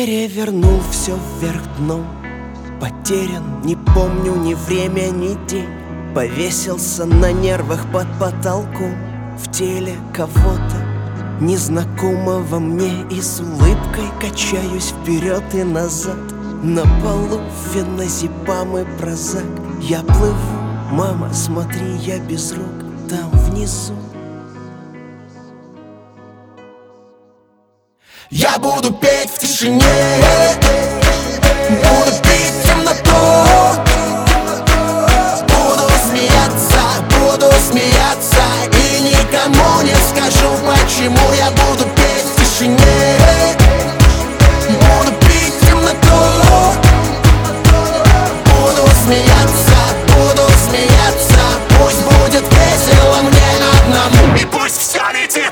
Перевернул все вверх дном. Потерян, не помню ни время, ни день. Повесился на нервах под потолком. В теле кого-то незнакомого мне. И с улыбкой качаюсь вперед и назад. На полу феназепам и прозак. Я плыву, мама, смотри, я без рук. Там внизу я буду петь в тишине, буду пить темноту, буду смеяться и никому не скажу, почему я буду петь в тишине. Буду пить темноту, буду смеяться, пусть будет весело мне одному, и пусть все летит.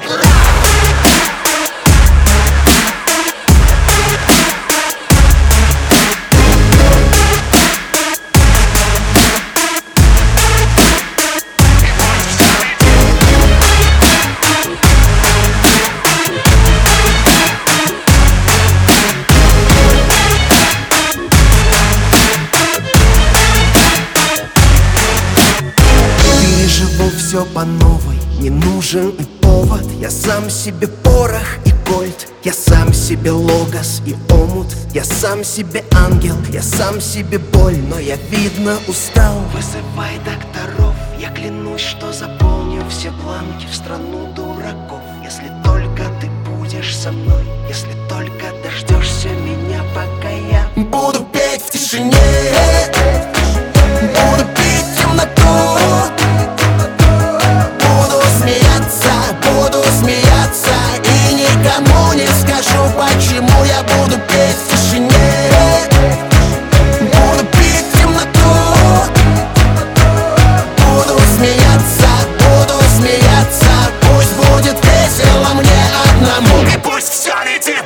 Все по новой, не нужен и повод. Я сам себе порох и кольт. Я сам себе логос и омут. Я сам себе ангел, я сам себе боль. Но я, видно, устал. Вызывай докторов. Я клянусь, что заполню все бланки в страну дураков. Если только ты будешь со мной, если только дождешься меня, пока я буду петь в тишине, буду пить темноту, буду смеяться и никому не скажу, почему я буду петь в тишине. Буду пить темноту, буду смеяться, пусть будет весело мне одному, и пусть все летит.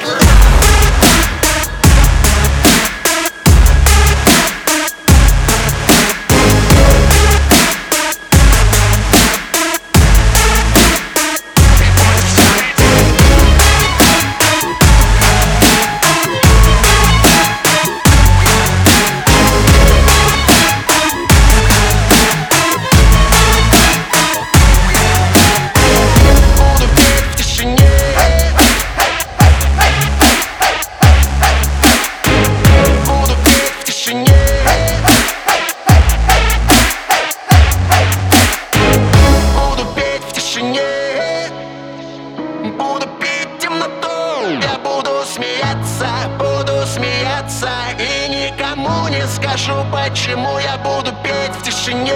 Буду смеяться и никому не скажу, почему я буду петь в тишине.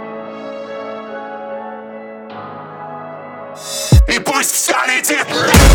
И пусть все летит.